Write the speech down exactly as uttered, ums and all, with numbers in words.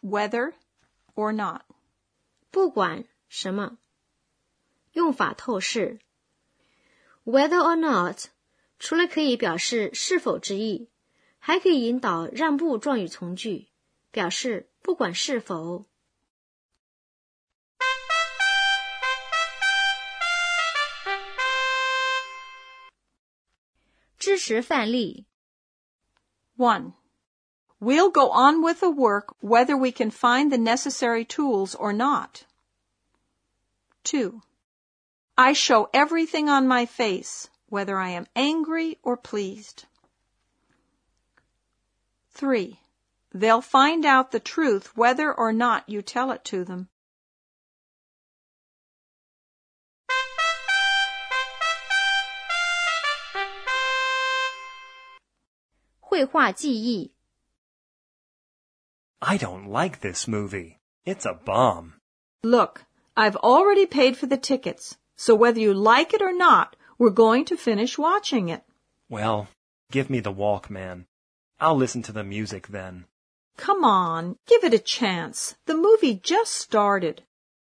whether or not. 不管什么。用法透视。Whether or not 除了可以表示是否之意，还可以引导让步状语从句，表示不管是否。知识范例 one. We'll go on with the work whether we can find the necessary tools or not. two. I show everything on my face, whether I am angry or pleased. three. They'll find out the truth whether or not you tell it to them. 绘画记忆 I don't like this movie. It's a bomb. Look, I've already paid for the tickets, so whether you like it or not, we're going to finish watching it. Well, give me the Walkman. I'll listen to the music then. Come on, give it a chance. The movie just started.